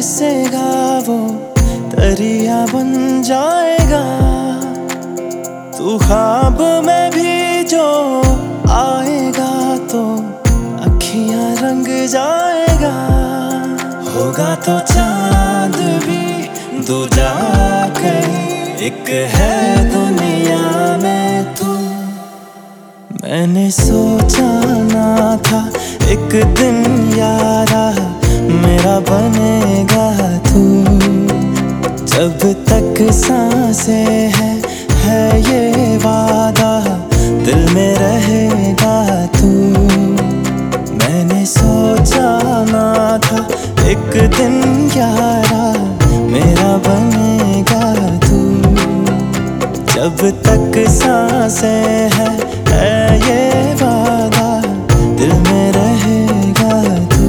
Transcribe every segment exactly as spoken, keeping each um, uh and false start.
बरसेगा वो दरिया बन जाएगा। तू ख्वाब में भी जो आएगा तो अखियां रंग जाएगा। होगा तो चांद भी दूजा कहीं, एक है दुनिया में तू। मैंने सोचा ना था एक दिन यारा मेरा बनेगा तू। जब तक सांसें है है ये वादा दिल में रहेगा तू। मैंने सोचा ना था एक दिन यारा मेरा बनेगा तू। जब तक सांसें है है ये वादा दिल में रहेगा तू।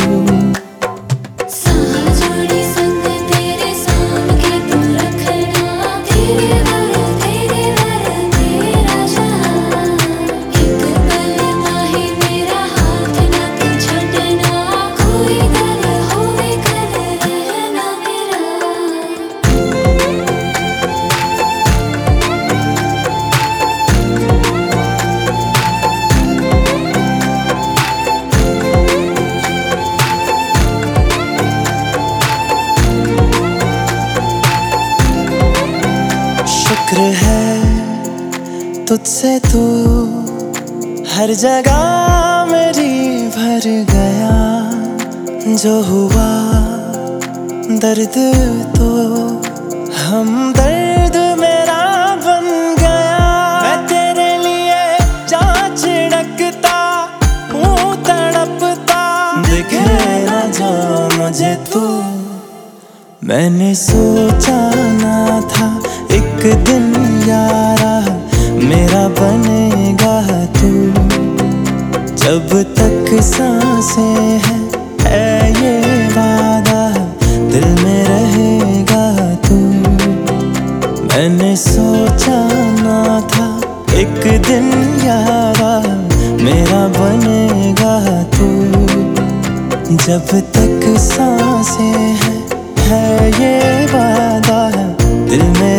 शुक्र है तुझसे तू हर जगह मेरी भर गया। जो हुआ दर्द तो हम दर्द मेरा बन गया। मैं तेरे लिए जा छिड़कता हूँ तड़पता, दिखे ना जो मुझे तू। मैंने सोचा ना था एक दिन यारा मेरा बनेगा तू। जब तक सांसें है है ये वादा दिल में रहेगा तू। मैंने सोचा ना था एक दिन यारा मेरा बनेगा तू। जब तक सांसें है है ये वादा दिल में